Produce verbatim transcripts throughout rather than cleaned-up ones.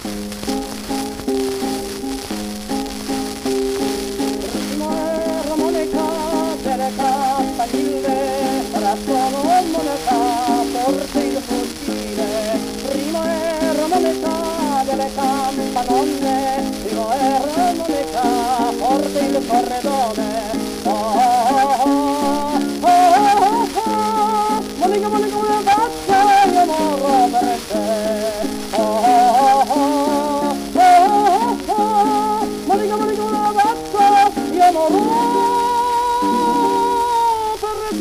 delle campanone, primo armonica, forte il corredone. Oh, oh, oh, oh, oh, monica, monica, una pazza, io morro per te. Oh, oh, oh, oh, oh, monica, monica, una pazza, io morro per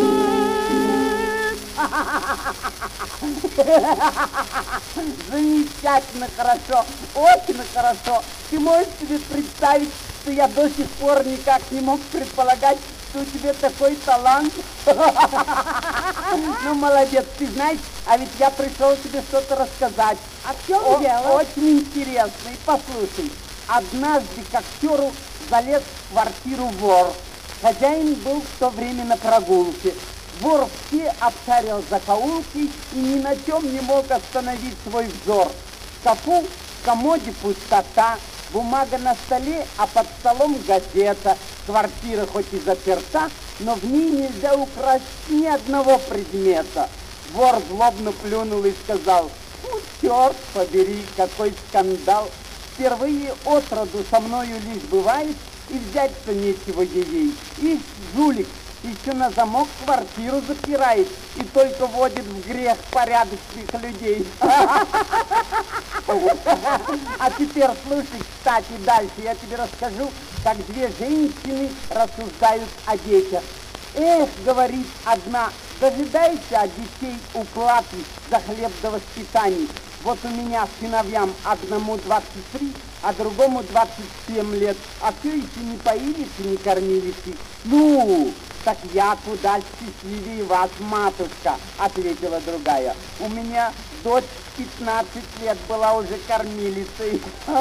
te. Замечательно хорошо, очень хорошо. Ты можешь себе представить, что я до сих пор никак не мог предполагать, что у тебя такой талант? Ну, молодец, ты знаешь, а ведь я пришел тебе что-то рассказать. А в чем дело? Очень интересно. И послушай, однажды к актеру залез в квартиру вор. Хозяин был в то время на прогулке. Вор все обшарил закоулки и ни на чем не мог остановить свой взор. В шкафу, в комоде пустота, бумага на столе, а под столом газета. Квартира хоть и заперта, но в ней нельзя украсть ни одного предмета. Вор злобно плюнул и сказал: ну, черт побери, какой скандал. Впервые отроду со мною лишь бывает, и взять-то нечего ей. И жулик еще на замок квартиру запирает и только вводит в грех порядочных людей. А теперь слушай, кстати, дальше я тебе расскажу, как две женщины рассуждают о детях. Эх, говорит одна, дожидайся от детей уплаты за хлеб до воспитания. Вот у меня сыновьям одному двадцать три, а другому двадцать семь лет, а все еще не поились и не кормились. Ну, так я куда счастливее вас, матушка, ответила другая. У меня дочь пятнадцать лет была уже кормилицей.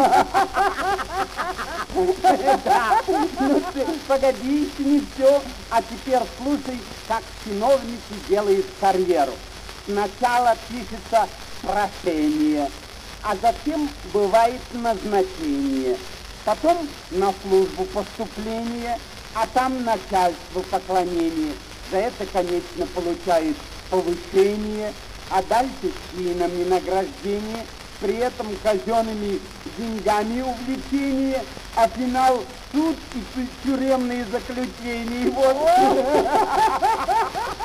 Да, ну ты погоди, еще не все, а теперь слушай, как чиновники делают карьеру. Сначала пишется прошение, а затем бывает назначение, потом на службу поступление, а там начальству поклонение. За это, конечно, получают повышение, а дальше чинами награждение, при этом казенными деньгами увлечение, а финал суд и тюремные заключения. Вот.